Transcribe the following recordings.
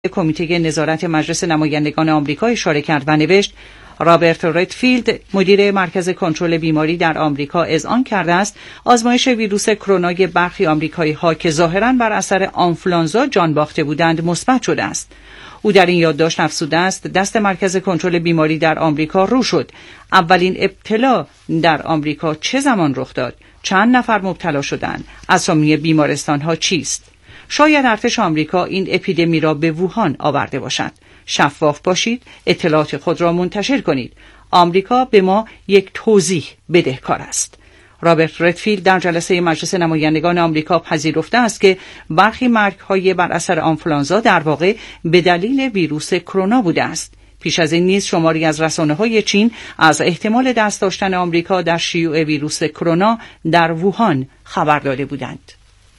کمیته نظارت مجلس نمایندگان آمریکا اشاره کرد و نوشت رابرت ردفیلد مدیر مرکز کنترل بیماری در آمریکا اذعان کرده است آزمایش ویروس کرونای برخی آمریکایی‌ها که ظاهراً بر اثر آنفولانزا جان باخته بودند مثبت شده است. او در این یادداشت افزوده است دست مرکز کنترل بیماری در آمریکا رو شد. اولین ابتلا در آمریکا چه زمان رخ داد؟ چند نفر مبتلا شدند؟ اسامی بیمارستان‌ها چیست؟ شاید ارتش آمریکا این اپیدمی را به ووهان آورده باشد. شفاف باشید، اطلاعات خود را منتشر کنید. آمریکا به ما یک توضیح بدهکار است. رابرت ردفیلد در جلسه مجلس نمایندگان آمریکا پذیرفته است که برخی مرگ‌های بر اثر آنفولانزا در واقع به دلیل ویروس کرونا بوده است. پیش از این نیز شماری از رسانه‌های چین از احتمال دست داشتن آمریکا در شیوع ویروس کرونا در ووهان خبر داده بودند.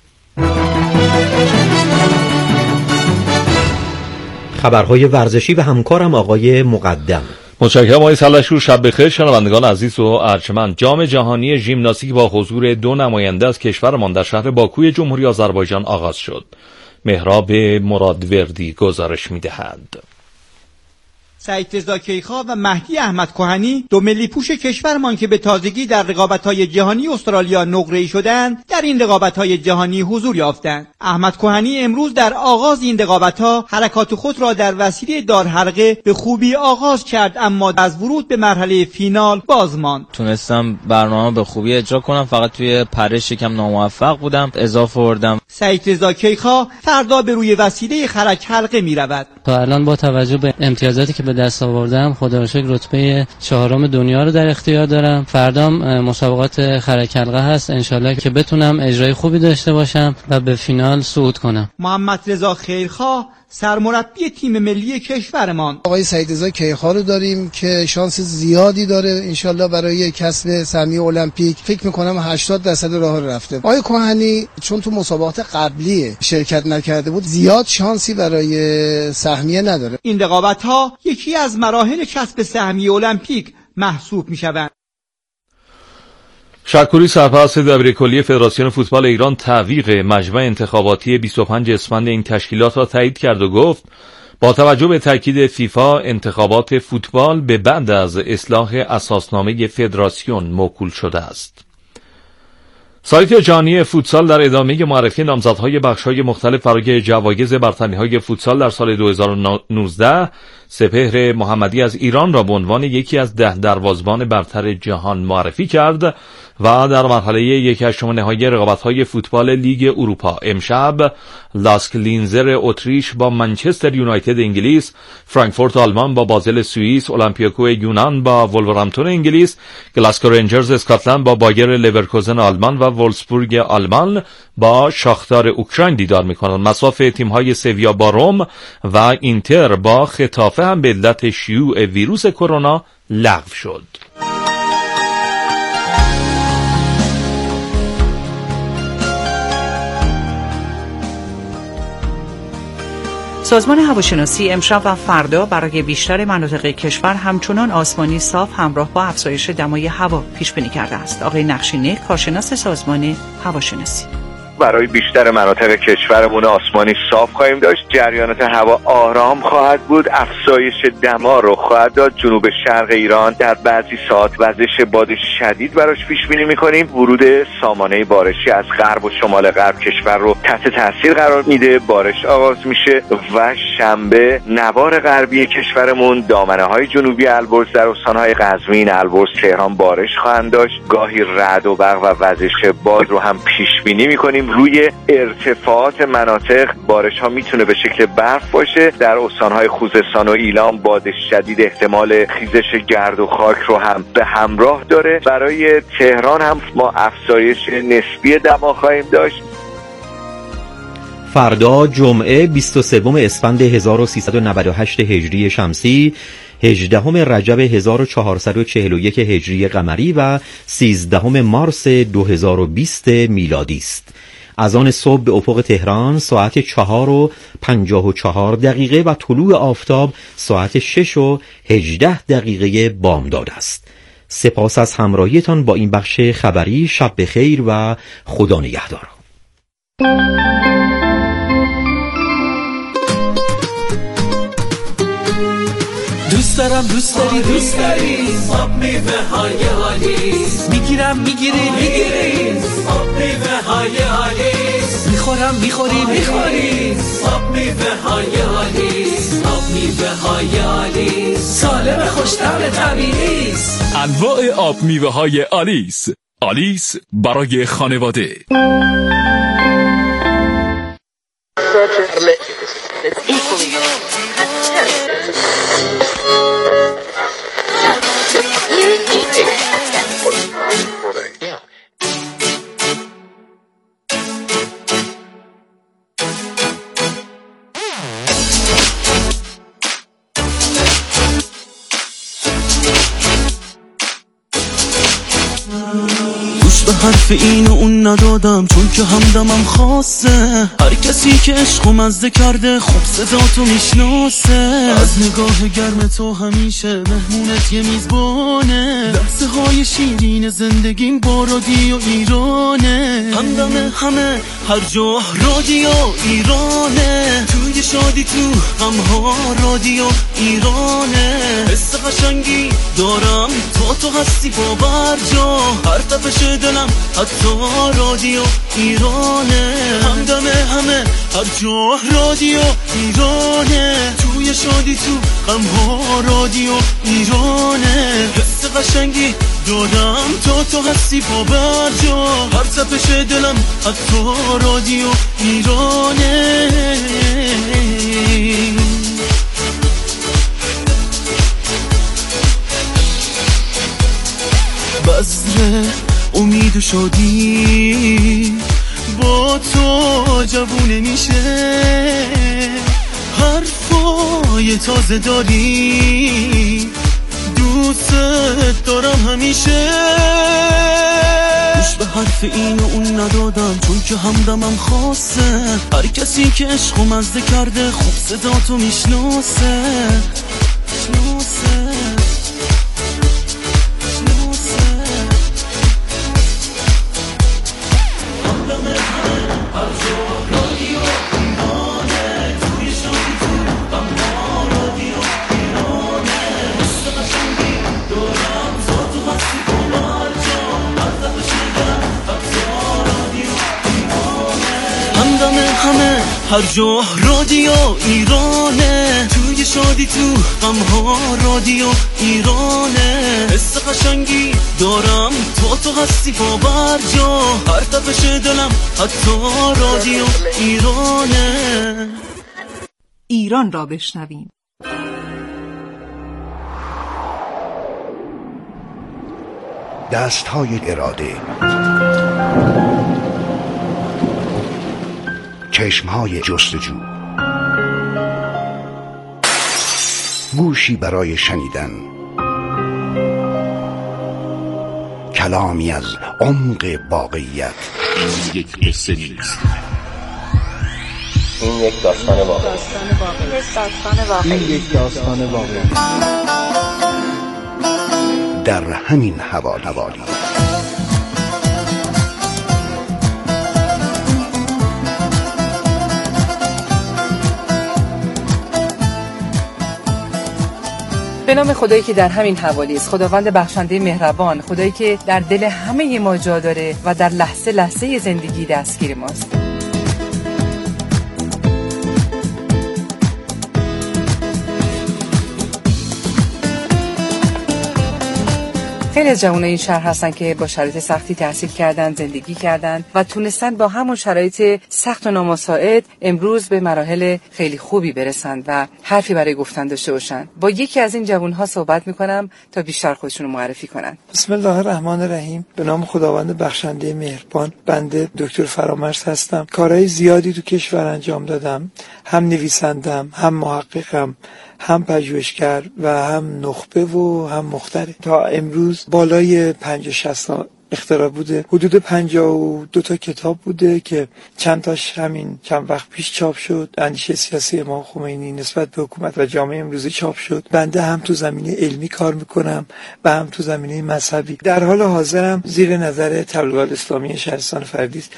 خبرهای ورزشی و همکارم آقای مقدم. متشکرم آقای سلحشور. شب بخیر شنوندگان عزیز و ارجمند. جام جهانی ژیمناستیک با حضور 2 نماینده از کشورمان در شهر باکوی جمهوری آذربایجان آغاز شد. مهراب مرادوردی گزارش می‌دهد. سعید رضا کیخا و مهدی احمد کهنی 2 ملی پوش کشورمان که به تازگی در رقابت‌های جهانی استرالیا نقره‌ای شدند در این رقابت‌های جهانی حضور یافتند. احمد کهنی امروز در آغاز این رقابت‌ها حرکات خود را در وسیله دارحلقه به خوبی آغاز کرد، اما از ورود به مرحله فینال باز ماند. تونستم برنامه به خوبی اجرا کنم، فقط توی پرش یکم ناموفق بودم، اضافه آوردم. سعید رضا کیخا فردا به روی وسیله خرک حلقه می‌رود. تا الان با توجه به امتیازاتی که به دست آوردم خدا را شکر رتبه 4م دنیا رو در اختیار دارم. فردام مسابقات خرک حلقه هست، انشالله که بتونم اجرای خوبی داشته باشم و به فینال صعود کنم. محمد رضا خیرخواه سرمربی تیم ملی کشورمان. آقای سعید رضا کیخا رو داریم که شانس زیادی داره انشالله برای کسب سهمیه المپیک. فکر میکنم 80% راه رو رفته. آقای کهنی چون تو مسابقات قبلی شرکت نکرده بود زیاد شانسی برای سهمیه نداره. این رقابت‌ها یکی از مراحل کسب سهمیه المپیک محسوب میشوند. شکوری سرپرست دبیرکلی فدراسیون فوتبال ایران تعویق مجمع انتخاباتی 25 اسفند این تشکیلات را تایید کرد و گفت با توجه به تاکید فیفا انتخابات فوتبال به بعد از اصلاح اساسنامه فدراسیون موکول شده است. سایت جهانی فوتسال در ادامه معرفی نامزدهای بخش‌های مختلف برای جوایز برتری‌های فوتسال در سال 2019 سپهر محمدی از ایران را به عنوان یکی از 10 دروازه‌بان برتر جهان معرفی کرد و در مرحله 1/8 نهایی رقابت‌های فوتبال لیگ اروپا امشب لاسک لینزر اتریش با منچستر یونایتد انگلیس، فرانکفورت آلمان با بازل سوئیس، اولمپیاکو یونان با ولورهمپتون انگلیس، گلاسکو رنجرز اسکاتلند با بایر لورکوزن آلمان و وولفسبورگ آلمان با شاختار اوکراین دیدار می‌کنند. مصاف تیم‌های سویا با روم و اینتر با خطافه هم به علت شیوع ویروس کرونا لغو شد. سازمان هواشناسی امشب و فردا برای بیشتر مناطق کشور همچنان آسمانی صاف همراه با افزایش دمای هوا پیش بینی کرده است. آقای نقشینه کارشناس سازمان هواشناسی: برای بیشتر مناطق کشورمون آسمانی صاف خواهیم داشت. جریانات هوا آرام خواهد بود. افزایش دما رو خواهد داد. جنوب شرق ایران در بعضی ساعت وزش باد شدید براش پیش بینی می‌کنیم. ورود سامانه بارشی از غرب و شمال غرب کشور رو تحت تاثیر قرار میده. بارش آغاز میشه و شنبه نوار غربی کشورمون، دامنه‌های جنوبی البرز در استان‌های قزوین، البرز، تهران بارش خواهند داشت. گاهی رعد و برق و وزش باد رو هم پیش بینی می‌کنیم. روی ارتفاعات مناطق بارش ها میتونه به شکل برف باشه. در استانهای خوزستان و ایلام باد شدید احتمال خیزش گرد و خاک رو هم به همراه داره. برای تهران هم ما افزایش نسبی دما خواهیم داشت. فردا جمعه 23 اسفند 1398 هجری شمسی، 18 رجب 1441 هجری قمری و 13 مارس 2020 میلادی است. از آن صبح به افق تهران ساعت 4:54 و طلوع آفتاب ساعت 6:18 بامداد است. سپاس از همراهیتان با این بخش خبری. شب بخیر و خدا نگهدار. دوست دارم دوست داری دوست داری آب میوه های آلیس میگیرم میگیری میگیری آب میوه های آلیس میخورم میخوری میخوری آب میوه های آلیس آب میوه های آلیس سالم خوش‌طعم طبیعی است. انواع آب میوه های آلیس. آلیس برای خانواده. به حرف این و اون ندادم چون که همدمم خاصه هر کسی که عشق و مزده کرده خوب صداتو میشناسه از نگاه گرم تو همیشه مهمونت یه میزبانه لحظه های شیرین زندگیم با رادیو ایرانه همدم همه هر جا رادیو ایرانه توی شادی تو غمها رادیو ایرانه حس قشنگی دارم تو هستی باور جا هر تپش دلم حتی رادیو ایرانه همدم همه هر جا رادیو ایرانه توی شادی تو غمها رادیو ایرانه حس قشنگی دادم تو هستی باور جا هر تپش دلم حتی رادیو ایرانه بذر امید و شادی با تو جوونه میشه حرفای تازه داری دوست دارم همیشه گوش به حرف این و اون ندادم چون که همدمم خاصه هر کسی که عشق و مزده کرده خوب صداتو میشناسه همه هر جا رادیو ایرانه توی شادی تو غمها رادیو ایرانه حس قشنگی دارم تو هستی باور جا هر تپش دلم حتی رادیو ایرانه ایران را بشنویم. دست‌های اراده، چشم‌های جستجو، گوشی برای شنیدن، کلامی از عمق واقعیت. این یک قصه نیست، این یک داستان واقعی. این یک داستان واقعی. در همین حوالی. به نام خدایی که در همین حوالی است، خداوند بخشنده مهربان، خدایی که در دل همه ما جا داره و در لحظه لحظه زندگی دستگیر ماست. خیلی از جوانای این شهر هستن که با شرایط سختی تحصیل کردن، زندگی کردن و تونستن با همون شرایط سخت و نامساعد امروز به مراحل خیلی خوبی برسن و حرفی برای گفتن داشته باشن. با یکی از این جوانها صحبت میکنم تا بیشتر خودشون رو معرفی کنن. بسم الله الرحمن الرحیم. به نام خداوند بخشنده مهربان. بنده دکتر فرامرز هستم. کارهای زیادی تو کشور انجام دادم. هم نویسندم، هم محققم، هم پژوهشگر و هم نخبه و هم مخترع. تا امروز بالای 50-60 اختراع بوده. حدود 52 تا کتاب بوده که چند تاش همین چند وقت پیش چاپ شد. اندیشه سیاسی امام خمینی نسبت به حکومت و جامعه امروزی چاپ شد. بنده هم تو زمینه علمی کار میکنم و هم تو زمینه مذهبی. در حال حاضرم زیر نظر تبلیغات اسلامی شهرستان فردیس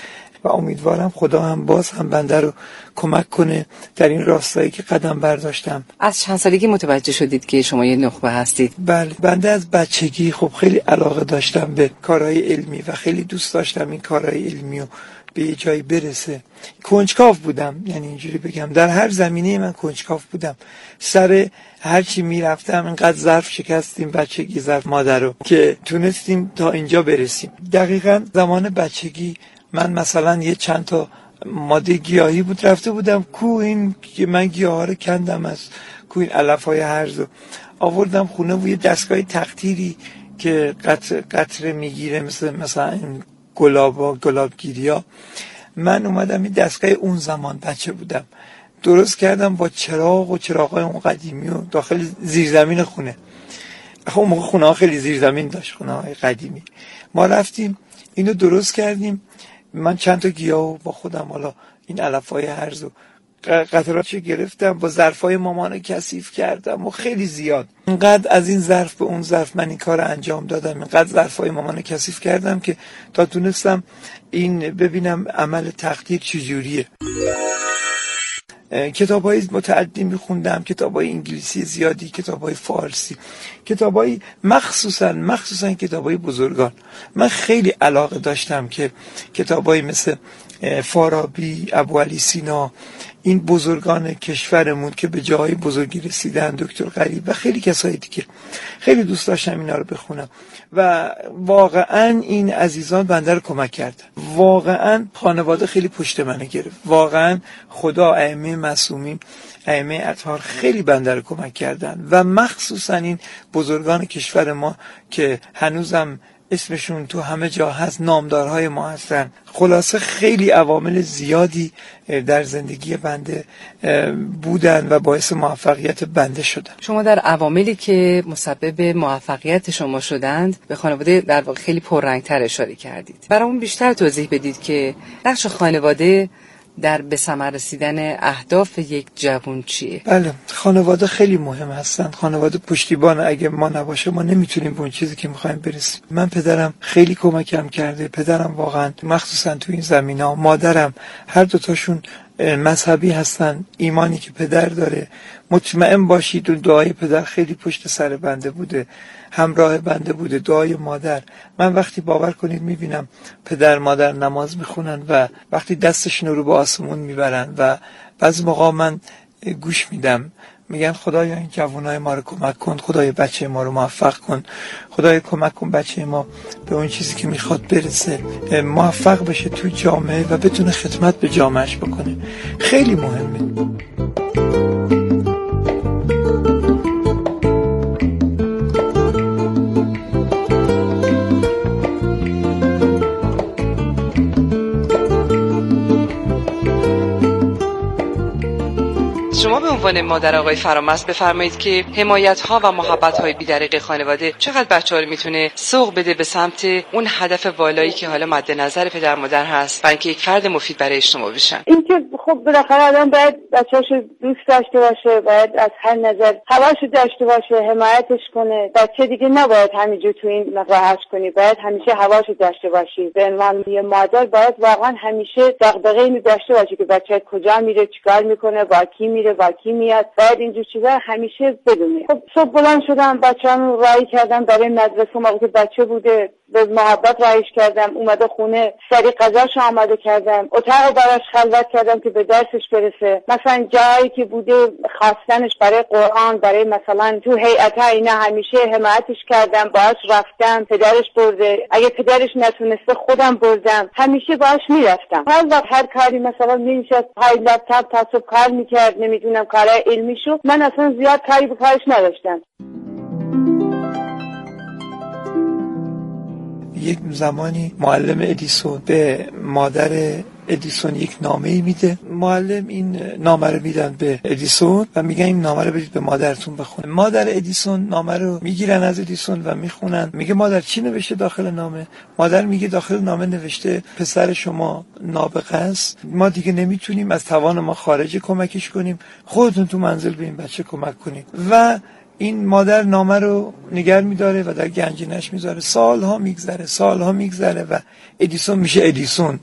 و امیدوارم خدا هم باز هم بنده رو کمک کنه در این راستایی که قدم برداشتم. از چند سالگی متوجه شدید که شما یه نخبه هستید؟ بله، بنده از بچگی خب خیلی علاقه داشتم به کارهای علمی و خیلی دوست داشتم این کارهای علمی رو به یه جایی برسه. کنجکاو بودم، یعنی اینجوری بگم در هر زمینه من کنجکاو بودم. سر هر چی میرفتم اینقدر ظرف شکستیم بچگی، ظرف مادر رو، که تونستیم تا اینجا برسیم. دقیقاً زمان بچگی من مثلا یه چند تا ماده گیاهی بود رفته بودم کو، این که من گیاها رو کندم از کو، این علف‌های هرز رو آوردم خونه و یه دستگاه تقطیری که قطره میگیره مثلا این گلابگیریا، من اومدم این دستگاه اون زمان بچه بودم درست کردم با چراغ و چراغای اون قدیمی و داخل زیرزمین خونه. اون موقع خونه ها خیلی زیرزمین داشت، خونه های قدیمی. ما رفتیم اینو درست کردیم. من چند تا گیاه با خودم حالا این علف‌های هرز و قطراتشو گرفتم، با ظرفای مامانو کثیف کردم و خیلی زیاد. اینقدر از این ظرف به اون ظرف من این کار انجام دادم، اینقدر ظرفای مامانو کثیف کردم که تا تونستم این ببینم عمل تقطیر چجوریه. کتابای متعددی میخوندم، کتابای انگلیسی زیادی، کتابای فارسی، کتابای مخصوصا کتابای بزرگان. من خیلی علاقه داشتم که کتابای مثل فارابی، ابوعلی سینا، این بزرگان کشورمون که به جای بزرگی رسیدن، دکتر غریب و خیلی کسایی دیگه، خیلی دوست داشتم اینا رو بخونم و واقعا این عزیزان بنده رو کمک کردن. واقعا خانواده خیلی پشت منو گرفت. واقعا خدا، ائمه معصومین، ائمه اطهار خیلی بنده رو کمک کردن و مخصوصا این بزرگان کشور ما که هنوزم اسمشون تو همه جا هست، نامدارهای ما هستن. خلاصه خیلی عوامل زیادی در زندگی بنده بودن و باعث موفقیت بنده شدن. شما در عواملی که مسبب موفقیت شما شدند به خانواده در واقع خیلی پررنگتر اشاره کردید. برامون بیشتر توضیح بدید که نقش خانواده در به ثمر رسیدن اهداف یک جوان چیه؟ بله، خانواده خیلی مهم هستن. خانواده پشتیبان، اگه ما نباشه ما نمیتونیم به اون چیزی که میخوایم برسیم. من پدرم خیلی کمکم کرده، پدرم واقعا مخصوصا تو این زمینا، مادرم، هر دوتاشون مذهبی هستن. ایمانی که پدر داره مطمئن باشید اون دعای پدر خیلی پشت سر بنده بوده، همراه بنده بوده. دعای مادر، من وقتی باور کنید میبینم پدر مادر نماز میخونن و وقتی دستشون رو به آسمون میبرن و بعضی موقع من گوش میدم، میگن خدایا این جوانای ما رو کمک کن، خدایا بچه ما رو موفق کن، خدایا کمک کن بچه ما به اون چیزی که میخواد برسه، موفق بشه تو جامعه و بتونه خدمت به جامعهش بکنه. خیلی مهمه. شما به عنوان مادر آقای فرامرز بفرمایید که حمایت‌ها و محبت‌های بی‌دریغ خانواده چقدر بچه‌ها رو میتونه سوق بده به سمت اون هدف والایی که حالا مد نظر پدر مادر هست، برای اینکه یک فرد مفید برای اجتماع بشن. اینکه خب بالاخره آدم باید بچه‌اشو دوست داشته باشه، باید از هر نظر حواسش داشته باشه، حمایتش کنه. بچه دیگه نباید همینجور تو این نگاهش کنی، باید همیشه حواسش داشته باشی. به عنوان یه مادر باید واقعا همیشه دغدغه اینو داشته باشی که بچه کجا میره، چیکار میکنه، با کی میره، با کی میاد. باید اینجور چیزا همیشه بدونی. خب صبح بلند شدم، بچه‌مو راهی کردم برای مدرسه. موقعی که بچه بوده به محبت راهیش کردم، اومده خونه سری غذاشو آماده کردم، اتاق براش خلوت کردم که به درسش برسه. مثلا جایی که بوده خواستنش برای قرآن، برای مثلا تو هیئت‌ها، اینا همیشه حمایتش کردم، باهاش رفتم. پدرش برده، اگه پدرش نتونسته خودم بردم، همیشه باهاش میرفتم. هر وقت هر کاری مثلا می‌نشست پای لپتاپ تا صبح کار می‌کرد، نمیدونم کارهای علمیشو، من اصلا زیاد کاری به کارش نداشتم. یک زمانی معلم ادیسون به مادر ادیسون یک نامه‌ای میده. معلم این نامه رو میدن به ادیسون و میگن این نامه رو بدید به مادرتون بخونه. مادر ادیسون نامه رو میگیرن از ادیسون و میخونن. میگه مادر چی نوشته داخل نامه؟ مادر میگه داخل نامه نوشته پسر شما نابغه است، ما دیگه نمیتونیم از توان ما خارج کمکش کنیم، خودتون تو منزل به این بچه کمک کنید. و این مادر نامه رو نگر میداره و در گنجینش میذاره. سالها میگذره و ادیسون میشه ادیسون.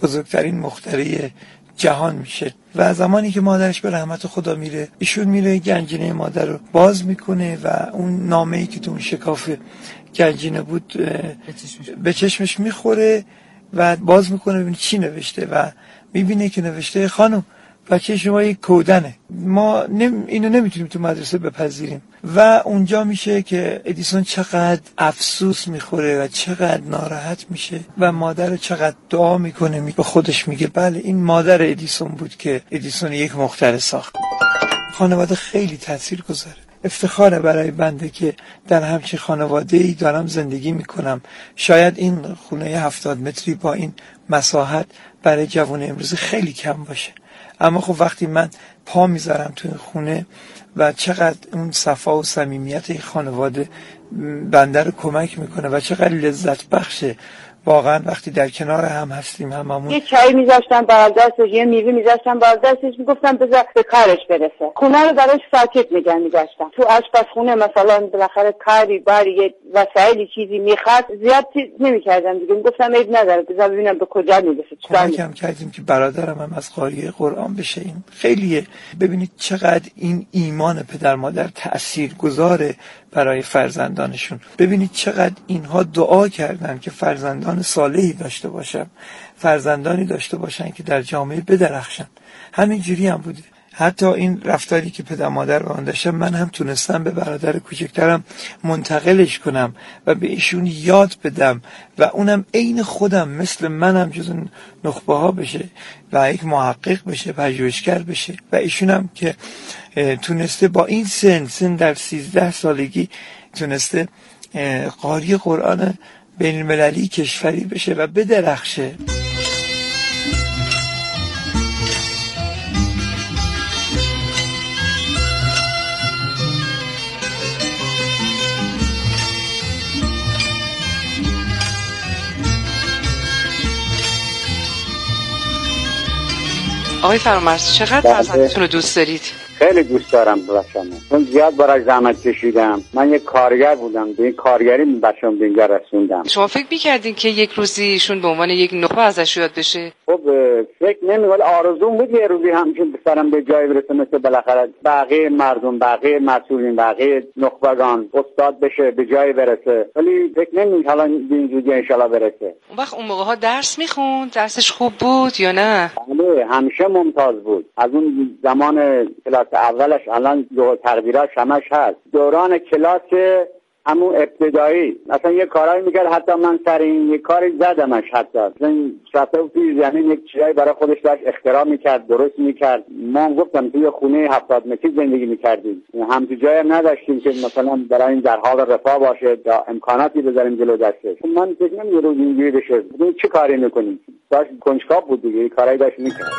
بزرگترین مخترع جهان میشه. و زمانی که مادرش به رحمت خدا میره، ایشون میره گنجینه مادر رو باز میکنه و اون نامه‌ای که تو اون شکاف گنجینه بود به چشمش میخوره و باز میکنه ببینه چی نوشته و میبینه که نوشته خانم بچه شما یک کودنه، ما اینو نمیتونیم تو مدرسه بپذیریم. و اونجا میشه که ادیسون چقدر افسوس میخوره و چقدر ناراحت میشه و مادر چقدر دعا میکنه، به خودش میگه بله این مادر ادیسون بود که ادیسون یک مخترع ساخت. خانواده خیلی تأثیر گذاره. افتخاره برای بنده که در همچین خانواده‌ای دارم زندگی میکنم. شاید این خونه 70 متری با این مساحت برای جوان امروزی خیلی کم باشه، اما خب وقتی من پا میذارم تو این خونه و چقدر اون صفا و صمیمیت این خانواده بنده رو کمک میکنه و چقدر لذت بخشه واقعا وقتی در کنار هم هستیم هممون. یه چای میذاشتم بغل دستش، یه میوه میذاشتم بغل دستش، میگفتم بذار به کارش برسه. خونه رو براش ساکت نگه می‌داشتم. تو آشپزخونه مثلا بالاخره کاری باری یه وسایلی چیزی میخواد زیاد نمی‌کردم دیگه، میگفتم عیب نداره بذار ببینم به کجا میرسه. کمکم کردیم که برادرم هم از قاری قرآن بشه. این خیلیه. ببینید چقدر این ایمان پدر مادر تاثیرگذاره برای فرزندانشون. ببینید چقدر اینها دعا کردن که فرزندان صالحی داشته باشن، فرزندانی داشته باشن که در جامعه بدرخشن. همین جوری هم بوده. حتی این رفتاری که پدر مادر با آن داشتن من هم تونستم به برادر کوچکترم منتقلش کنم و به ایشون یاد بدم و اونم عین خودم مثل منم جز نخبه ها بشه و یک محقق بشه، پژوهشگر بشه. و ایشونم که تونسته با این سن در 13 سالگی تونسته قاری قرآن بین المللی کشوری بشه و بدرخشه. آقای فرامرز چقدر فرزندتون رو دوست دارید؟ خیلی دوست دارم بچه‌مو، چون زیاد برای زحمت کشیدم. من یک کارگر بودم، به این کارگری بچه‌م به اینجا رسوندم. شما فکر می‌کردین که یک روزی ایشون به عنوان یک نخبه ازش یاد بشه؟ خب فکر نمی‌کنم، آرزوم بود یه روزی همچین بسرم به جایی برسه مثل بالاخره بقیه مردم، بقیه مسئولین، بقیه نخبگان، استاد بشه، به جایی برسه. ولی فکر نمی‌کنم حالا اینجوری ان شاءالله برسه. اون وقت اون موقع‌ها درس می‌خوند، درسش خوب بود یا نه؟ بله، همیشه ممتاز بود. از اون زمان کلاس اولش الان تقدیرات همش هست. دوران کلاس همون ابتدایی مثلا یه کارایی میکرد، حتی من سر این یه کاری زدمش، حتی مثلا شفته توی زمین یک چیزایی برای خودش داشت اختراع میکرد، درست میکرد. ما گفتم توی خونه 70 متری زندگی میکردیم، هم تو جایی هم نداشتیم که مثلا برای این در حال رفاه باشه یا امکاناتی بذاریم جلو دستش. من فکر نمی‌کنم یه روز اینجوری بشه. چه کاری میکنیم؟ داشت کنجکاو بود دیگه، کارایی داشت میکرد.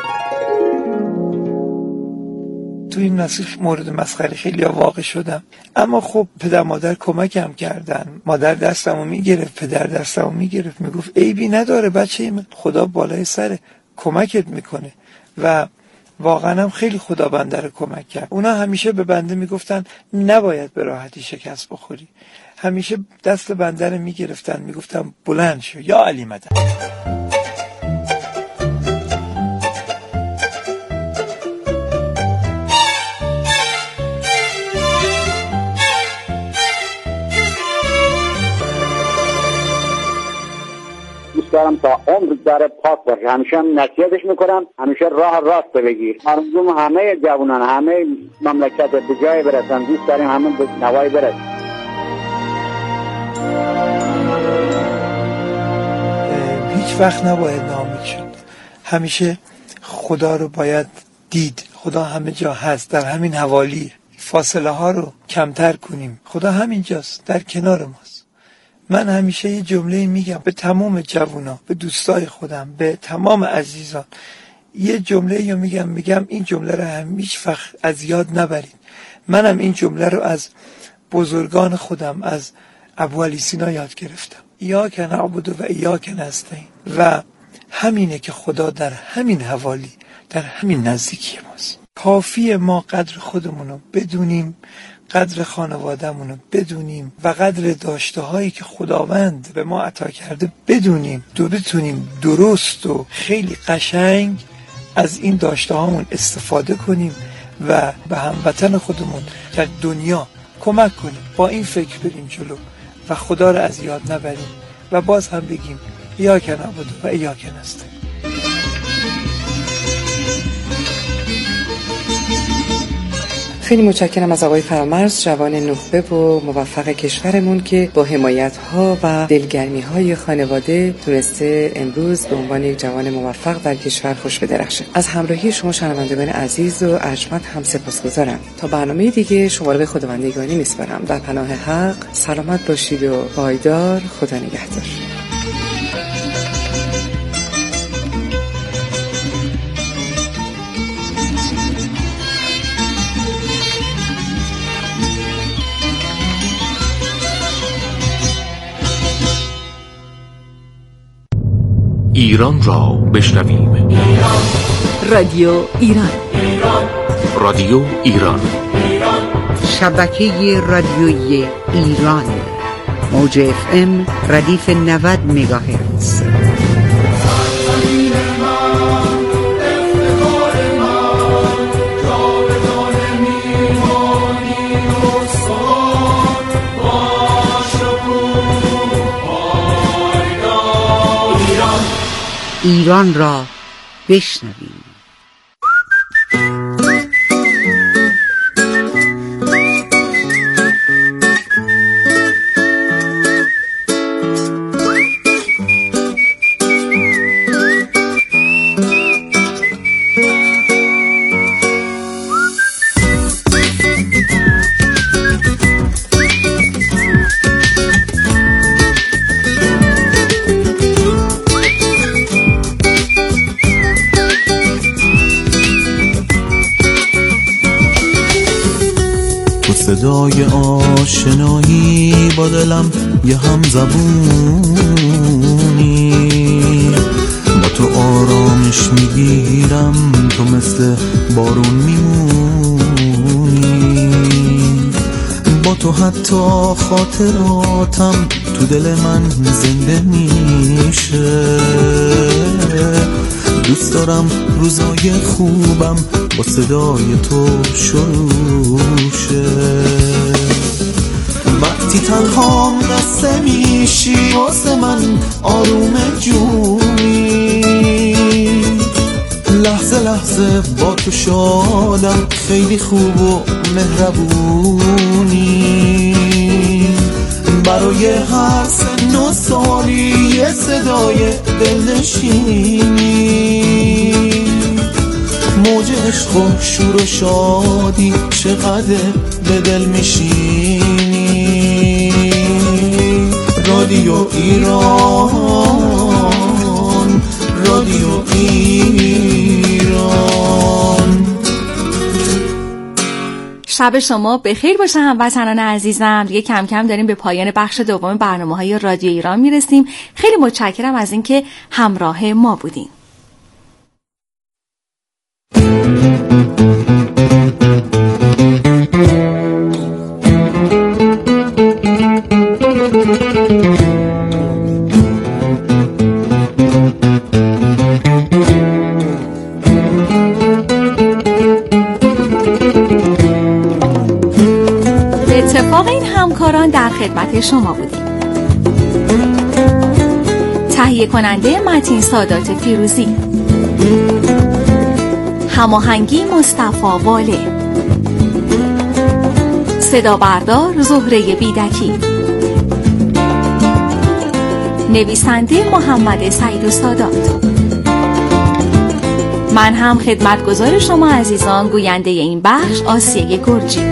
تو این مسئله مورد مسخره خیلی واقع شدم، اما خب پدر مادر کمکم کردن. مادر دستمو میگرفت، پدر دستمو میگرفت، میگفت عیبی نداره بچه من، خدا بالای سر کمکت میکنه. و واقعا هم خیلی خدا بنده رو کمک کرد. اونا همیشه به بنده میگفتن نباید به راحتی شکست بخوری، همیشه دست بنده رو میگرفتن، میگفتن بلند شو یا علی مدد. دارم تا عمر در پاک باشه. همیشه هم نصیحتش میکنم همیشه راه راست بگیر. آرزوم همه جوانان، همه مملکت به جای برسن. دوست داریم همه به نوای برسن. هیچ وقت نباید ناامید شد. همیشه خدا رو باید دید. خدا همه جا هست، در همین حوالی. فاصله ها رو کمتر کنیم. خدا همینجاست، در کنار ماست. من همیشه یه جمله میگم به تمام جوونا، به دوستای خودم، به تمام عزیزان. یه جمله رو میگم این جمله رو هیچ وقت از یاد نبرید. منم این جمله رو از بزرگان خودم، از ابوعلی سینا یاد گرفتم. ایاک نعبد و ایاک نستعین. و همینه که خدا در همین حوالی، در همین نزدیکی ماست. کافیه ما قدر خودمونو بدونیم، قدر خانواده‌مونو بدونیم و قدر داشته هایی که خداوند به ما عطا کرده بدونیم، بتونیم درست و خیلی قشنگ از این داشته هامون استفاده کنیم و به هموطن خودمون در دنیا کمک کنیم. با این فکر بریم جلو و خدا رو از یاد نبریم و باز هم بگیم ایاک نعبد و ایاک نستعین. خیلی متشکرم از آقای فرامرز، جوان نخبه و موفق کشورمون که با حمایت‌ها و دلگرمی‌های خانواده تونسته امروز به عنوان یک جوان موفق در کشور خوش بدرخشه. از همراهی شما شنوندگان عزیز و ارجمند هم سپاسگزارم. تا برنامه دیگه شما رو به خداوندگاری میسپارم. در پناه حق سلامت باشید و پایدار. خدا نگهدار. ایران را بشنویم. رادیو ایران. رادیو ایران. شبکه رادیویی ایران. موج FM ردیف 90 مگاهرتز. ایران را بشنویم. صدای آشنایی با دلم یه هم زبونی، با تو آرامش میگیرم، تو مثل بارون میمونی، با تو حتی خاطراتم تو دل من زنده میشه. دوست دارم روزای خوبم با صدای تو شروع شه. وقتی تنها قصه میشی واسه من آروم جونی، لحظه لحظه با تو شادم، خیلی خوب و مهربونی. برای هر سن و سالی یه صدای دلنشینی، موج عشق و شور و شادی چقدر به دل میشینی. رادیو ایران، رادیو ایران. شب شما بخیر باشه هموطنان عزیزم. دیگه کم کم داریم به پایان بخش دوم برنامه‌های رادیو ایران میرسیم. خیلی متشکرم از اینکه همراه ما بودین. در خدمت شما بودیم. تهیه کننده متین سادات فیروزی، هماهنگی مصطفی واله، صدا بردار زهره بیدکی، نویسنده محمد سعید سادات. من هم خدمتگزار شما عزیزان، گوینده این بخش آسیه گرجی.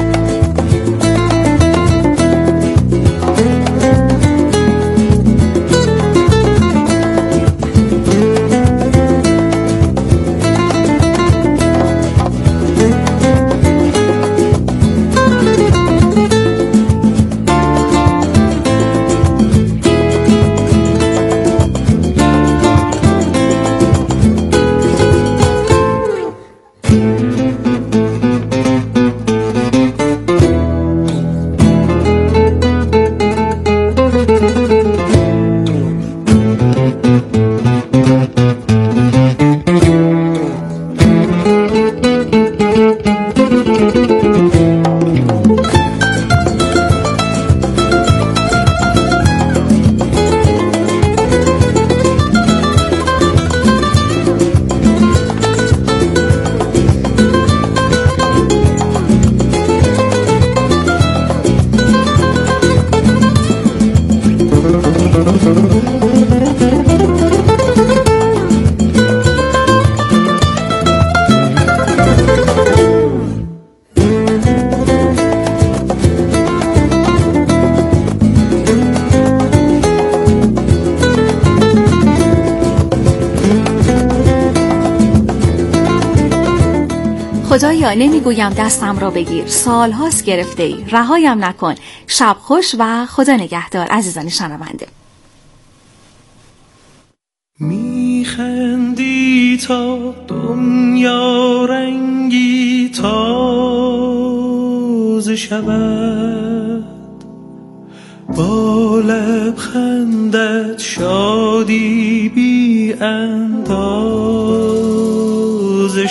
خدایا نمیگویم دستم را بگیر، سالهاست گرفته ای، رهایم نکن. شب خوش و خدا نگهدار عزیزان شنونده. میخندی تا دنیا رنگی تازه شود، با لبخندت شادی بی اندازه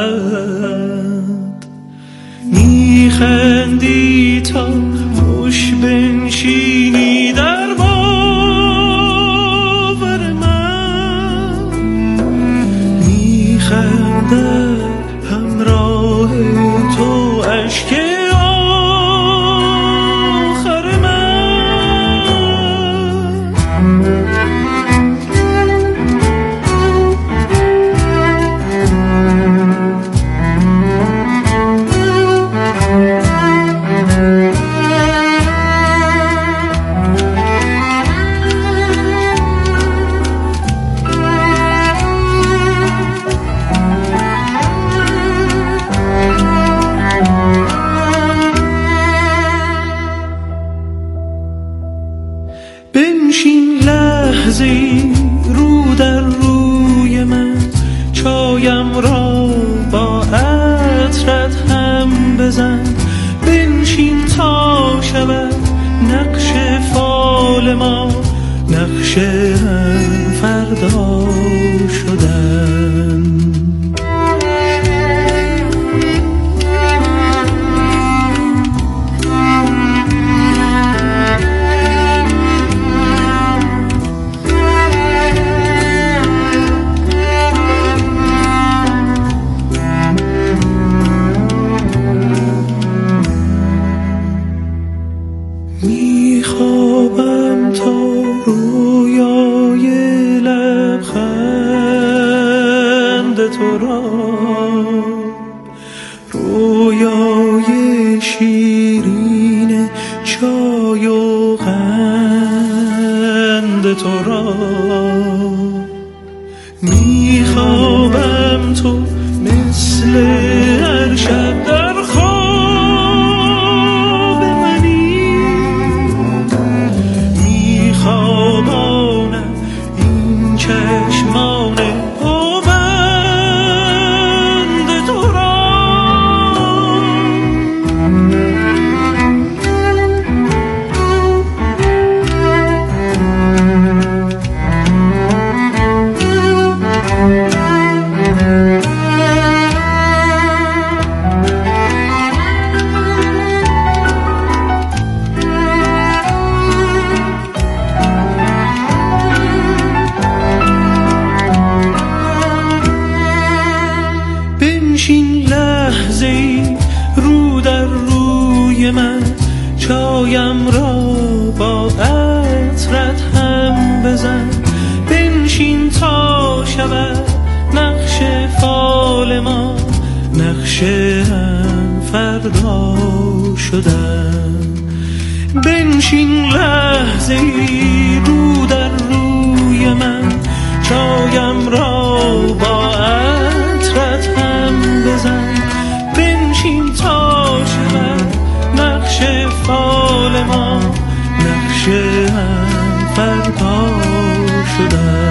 شود. میخندی تا خوش بنشینی در باور من، میخندد همراه تو اشک آخر من. بنشین لحظه‌ای رو در روی من، چایم را با عطرت هم بزن. بنشین تا شود نقش فال ما، نقش هم فردا شدن. میخوابم تا رویای لبخند تو را، رویای شیرین چای و قند تو را. میخوابم تو مثل هر شب در خواب منی، میخوابانم این چشمان پابند تو را. بنشین لحظه‌ای رو در روی من، چایم را با عطرت هم بزن. بنشین تا شود نقش فال ما، نقش هم فردا شدن. بنشین لحظه‌ای رو در روی من، چایم را با عطرت هم بزن. بنشین تا شود نقش فال ما، نقش هم فردا شدن.